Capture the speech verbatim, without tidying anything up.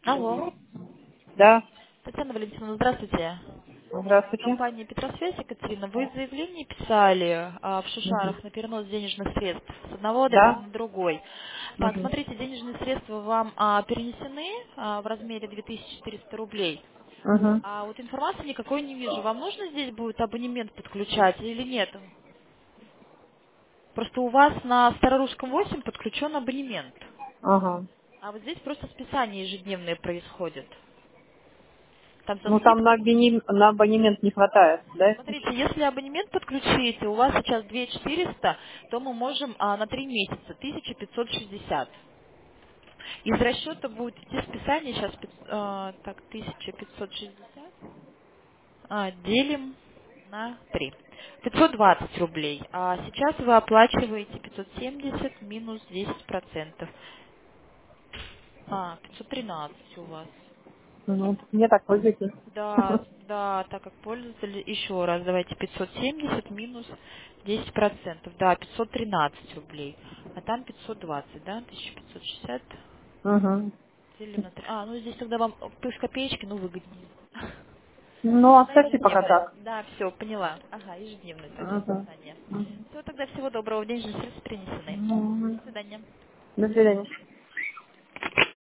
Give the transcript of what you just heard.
Алло. Да, Татьяна Валентиновна, здравствуйте. А, здравствуйте. Компания Петросвязь, Екатерина, вы заявление писали а, в Мгм. Шушарах на перенос денежных средств с одного адреса Да? на другой. Так, Мгм. смотрите, денежные средства вам а, перенесены а, в размере две тысячи четыреста рублей. Мгм. А вот информации никакой не вижу. Вам нужно здесь будет абонемент подключать или нет? Просто у вас на Старорусском восемь подключен абонемент. Ага. А вот здесь просто списания ежедневные происходят. Там со Ну там на, скидкой. абонем- на абонемент не хватает, да? Смотрите, если абонемент подключите, у вас сейчас две тысячи четыреста, то мы можем а, на три месяца тысяча пятьсот шестьдесят. Из расчета будет идти списание, сейчас так, тысяча пятьсот шестьдесят а, делим на три. пятьсот двадцать рублей. А сейчас вы оплачиваете пятьсот семьдесят минус десять процентов. А, пятьсот тринадцать у вас. Ну, мне так выглядит. Да, да, так как пользователь, еще раз, давайте пятьсот семьдесят минус десять процентов, да, пятьсот тринадцать рублей, а там пятьсот двадцать, да, тысяча пятьсот шестьдесят Мгм. делим на три. А, ну здесь тогда вам плюс копеечки, ну выгоднее. Ну, На оставьте пока ежедневное. так. Да, все, поняла. Ага, ежедневное тогда Мгм. списание. Мгм. Всего тогда всего доброго, денежные средства принесены. До Ну, свидания. до свидания.